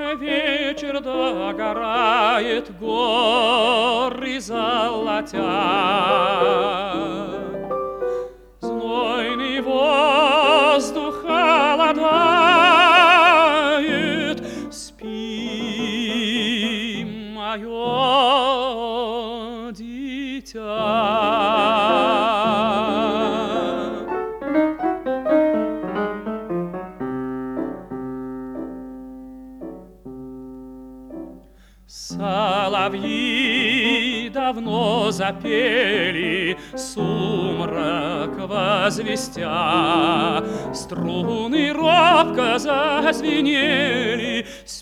Вечер догорает, горы золотят. Знойный воздух холодает. Спи, мое дитя. Соловьи давно запели, сумрак возвестя, струны робко зазвенели.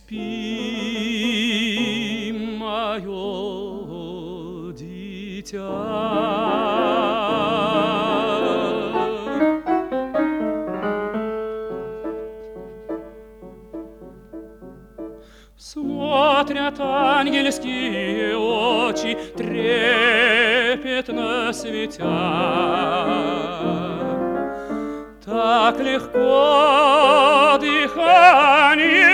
Спи, мое дитя. Смотрят ангельские очи, трепетно светя. Так легко дыхание